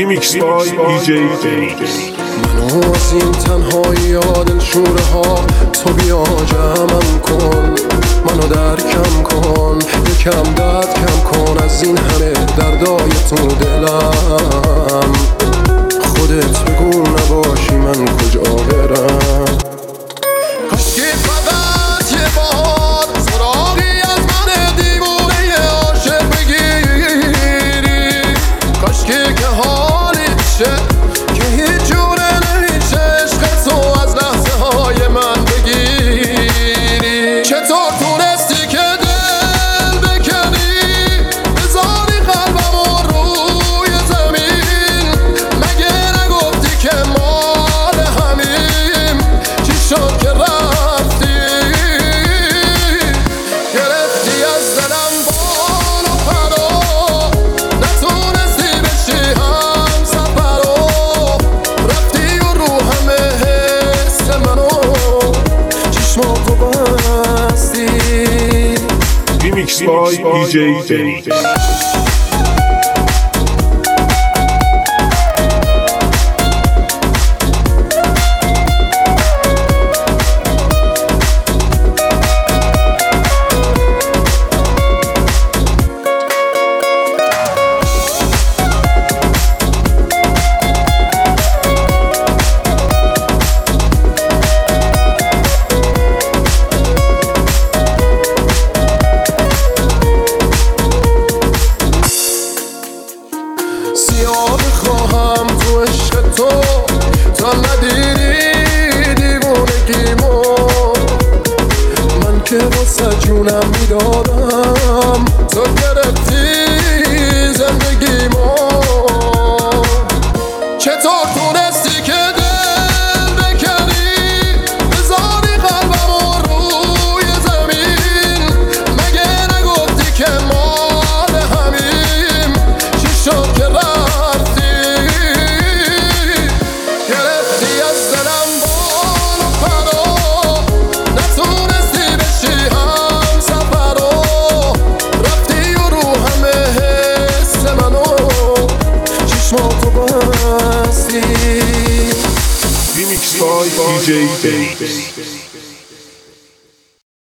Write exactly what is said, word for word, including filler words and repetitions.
ریمیکس بای دی جی فینیکس. منو از این تنهایی ها دلشوره ها تو بیا جمعم کن، منو درکم کن، یکم درد کم کن از این همه دردای تو دلم. خودت بگو نباشی من کجا برم. کاشکی فقط یه بار سراغی از من دیوونه عاشق بگیری، کاشکی که حالی بشه که هیچ جوره نمیشه عشق تو از لحظه های من بگیری. چطور تونستی که دل بکنی بذاری قلبمو روی زمین، مگه نگفتی که مال همیم؟ چی شد که رفتی گرفتی از دلم بال و پرا، نتونستی بشی هم سفرا، رفتی و رو همه حس منو چشماتو بستی. ریمیکس بای دی جی فینیکس. سیاه خواهم تو عشق تو تا ندیدی دیوونگیمو، من که واسه جونم میدادم تو گرفتی زندگیمو. چطور تونستی که دل بکنی بذاری قلبمو روی زمین، مگه نگفتی که مال همیم؟ چی شد که رفتی گرفتی از دلم بال و پرا، نتونستی بشی هم سفرا، رفتی و رو همه حس منو چشماتو بستی. ریمیکس بای دی جی فینیکس.